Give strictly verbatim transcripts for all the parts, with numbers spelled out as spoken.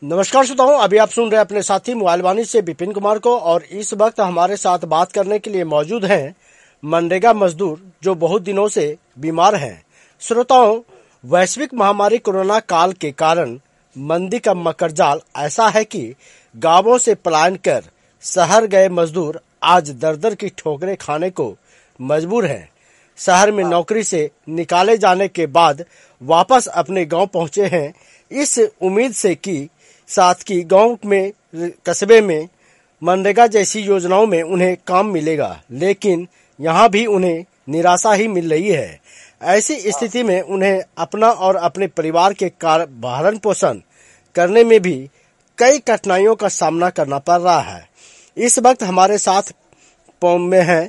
नमस्कार श्रोताओं, अभी आप सुन रहे हैं अपने साथी मोबाइल वाणी से विपिन कुमार को। और इस वक्त हमारे साथ बात करने के लिए मौजूद हैं मनरेगा मजदूर जो बहुत दिनों से बीमार हैं। श्रोताओं, वैश्विक महामारी कोरोना काल के कारण मंदी का मकरजाल ऐसा है कि गांवों से पलायन कर शहर गए मजदूर आज दर दर की ठोकरें खाने को मजबूर हैं। शहर में नौकरी से निकाले जाने के बाद वापस अपने गांव पहुंचे हैं, इस उम्मीद से कि साथ की गांव में कस्बे में मनरेगा जैसी योजनाओं में उन्हें काम मिलेगा, लेकिन यहां भी उन्हें निराशा ही मिल रही है। ऐसी स्थिति में उन्हें अपना और अपने परिवार के भरण पोषण करने में भी कई कठिनाइयों का सामना करना पड़ रहा है। इस वक्त हमारे साथ में है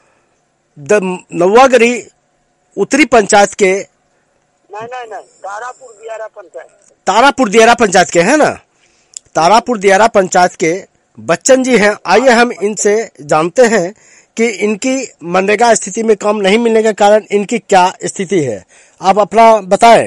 नवागरी उत्तरी पंचायत के नहीं नहीं नहीं तारापुर दियारा पंचायत तारापुर दियारा पंचायत के हैं ना तारापुर दियारा पंचायत के बच्चन जी हैं। आइए हम इनसे जानते हैं कि इनकी मनरेगा स्थिति में काम नहीं मिलने के कारण इनकी क्या स्थिति है। आप अपना बताएं।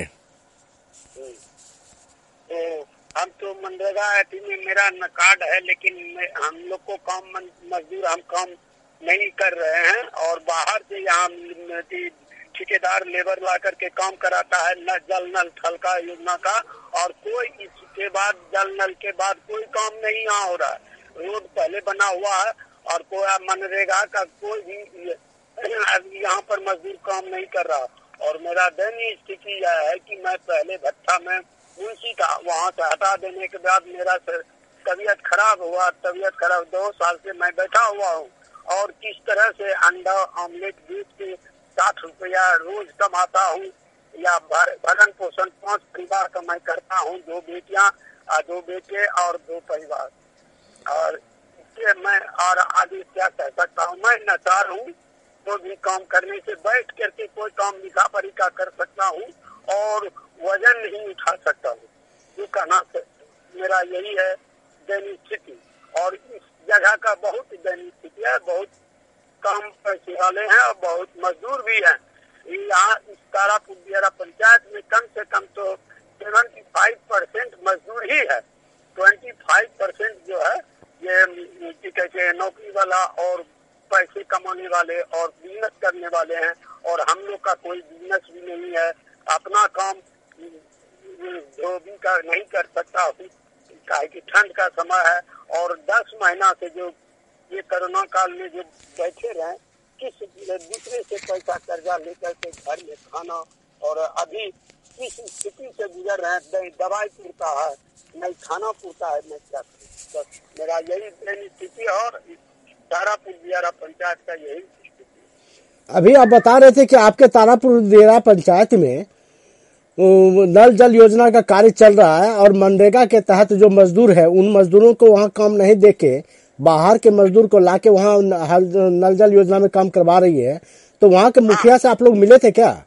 हम तो मनरेगा में मेरा न कार्ड है, लेकिन हम लोग को काम मजदूर हम काम नहीं कर रहे हैं और बाहर से यहाँ ठेकेदार लेबर ला करके काम कराता है न जल नल थल का योजना का, और कोई इसके बाद जल नल के बाद कोई काम नहीं यहाँ हो रहा है। रोड पहले बना हुआ है और कोई मनरेगा का कोई भी यहाँ पर मजदूर काम नहीं कर रहा। और मेरा दयनीय स्थिति यह है कि मैं पहले भट्टा में मुंशी का वहाँ से हटा देने के बाद मेरा तबीयत खराब हुआ। तबीयत खराब दो साल से मैं बैठा हुआ हूँ और किस तरह से अंडा ऑमलेट बेच के साठ रुपया रोज कमाता हूँ या भरण पोषण पांच परिवार का मैं करता हूँ, दो बेटियां, दो बेटे और दो परिवार। और इससे मैं और आगे क्या कह सकता हूँ, मैं नचार हूँ। तो भी काम करने से बैठ करके कोई काम लिखा पढ़ा कर सकता हूँ और वजन नहीं उठा सकता हूँ। ये कहना मेरा यही है दैनिक स्थिति। और इस जगह का बहुत दैनिक स्थिति है, बहुत कम पैसे वाले हैं और बहुत मजदूर भी हैं। यहाँ इस तारापुर दियारा पंचायत में कम से कम तो सेवेंटी फाइव परसेंट मजदूर ही है। ट्वेंटी फाइव परसेंट जो है ये कहते हैं नौकरी वाला और पैसे कमाने वाले और बिजनेस करने वाले हैं। और हम लोग का कोई बिजनेस भी नहीं है, अपना काम जो भी कर नहीं कर सकता हूँ, काहे कि ठंड का समय है। और दस महीना से जो ये कोरोना काल में जो बैठे रहे, किस दूसरे से पैसा कर्जा लेकर के घर में खाना, और अभी किस स्थिति से गुजर रहे हैं, दवाई पूरता है नहीं खाना पूरता है नहीं क्या। तो मेरा यही स्थिति और तारापुर दियारा पंचायत का यही स्थिति। अभी आप बता रहे थे कि आपके तारापुर दियारा पंचायत में नल जल योजना का कार्य चल रहा है और मनरेगा के तहत जो मजदूर है उन मजदूरों को वहाँ काम नहीं देके बाहर के मजदूर को लाके वहाँ नल जल योजना में काम करवा रही है। तो वहाँ के मुखिया से आप लोग मिले थे क्या?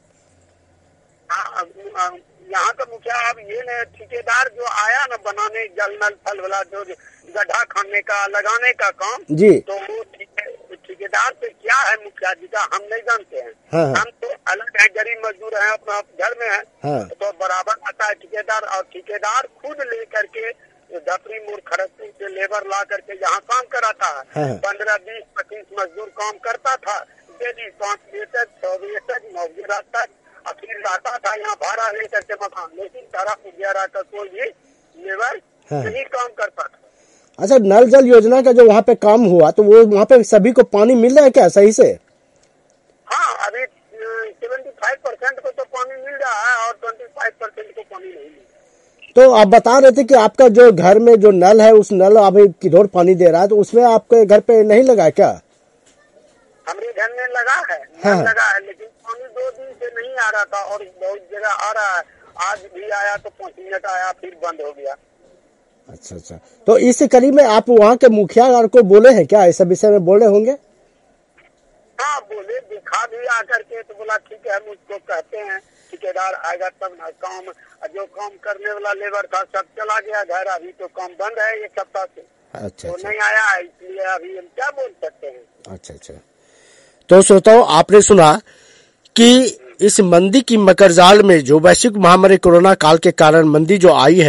यहाँ का मुखिया अब ये न ठेकेदार जो आया न बनाने जल नल फल वाला जो गड्ढा खाने का लगाने का काम जी, तो वो ठेकेदार से क्या है मुखिया जी का हम नहीं जानते हैं। हाँ, हम तो अलग है, गरीब मजदूर है, अपना घर में है। हाँ, तो बराबर आता है ठेकेदार और ठेकेदार खुद लेकर के धपरी मोड़ खड़गपुर से लेबर ला करके यहाँ काम कराता है। पंद्रह बीस पच्चीस मजदूर काम करता था, डेली पाँच बजे तक छह बजे तक नौ बजे रात तक, और फिर रहता था यहाँ भाड़ा लेकर के मकान। लेकिन तारापुर दियारा का कोई भी लेबर नहीं काम करता था। अच्छा, नल जल योजना का जो वहाँ पे काम हुआ तो वो वहाँ पे सभी को पानी मिल रहा है क्या सही से? हाँ, अभी सेवेंटी फाइव परसेंट को तो पानी मिल रहा है और ट्वेंटी फाइव परसेंट को पानी नहीं मिल रहा। तो आप बता रहे थे कि आपका जो घर में जो नल है उस नल अभी किधर पानी दे रहा है, तो उसमें आपके घर पे नहीं लगा है क्या? हमारे घर में लगा है, हाँ, लगा है, लेकिन पानी दो दिन से नहीं आ रहा था और बहुत जगह आ रहा है। आज भी आया तो पाँच मिनट आया फिर बंद हो गया। अच्छा अच्छा, तो इस कड़ी में आप वहाँ के मुखिया को बोले हैं क्या, इस विषय में बोले होंगे? हाँ बोले, दिखा भी आकर के तो बोला ठीक है, हम उसको कहते हैं ठेकेदार आएगा तब ना काम। जो काम करने वाला लेबर था सब चला गया घर, अभी तो काम बंद है एक सप्ताह से। अच्छा, तो अच्छा, नहीं आया है, इसलिए अभी हम क्या बोल सकते हैं। अच्छा अच्छा, तो श्रोताओं आपने सुना कि इस मंदी की मकरजाल में जो वैश्विक महामारी कोरोना काल के कारण मंदी जो आई है